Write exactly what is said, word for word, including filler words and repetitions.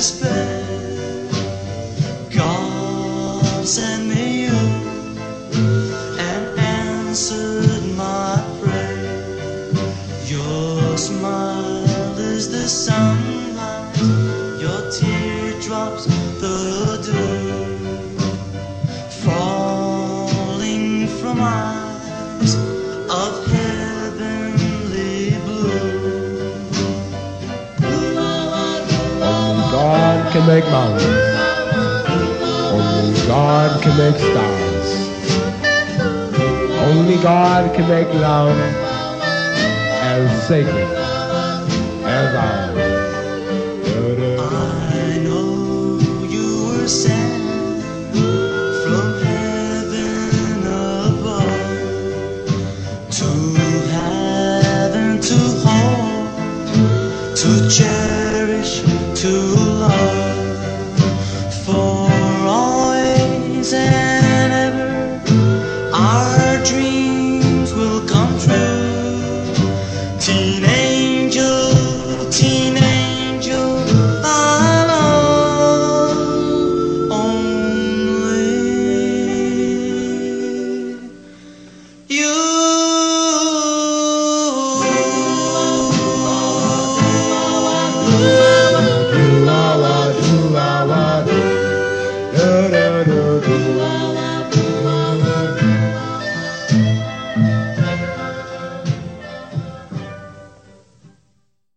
despair. God sent me you and answered my prayer. Your smile is the sunlight, your teardrops the dew, falling from eyes of heavenly blue. Only God can make mountains. Only God can make stars. Only God can make love as sacred as ours.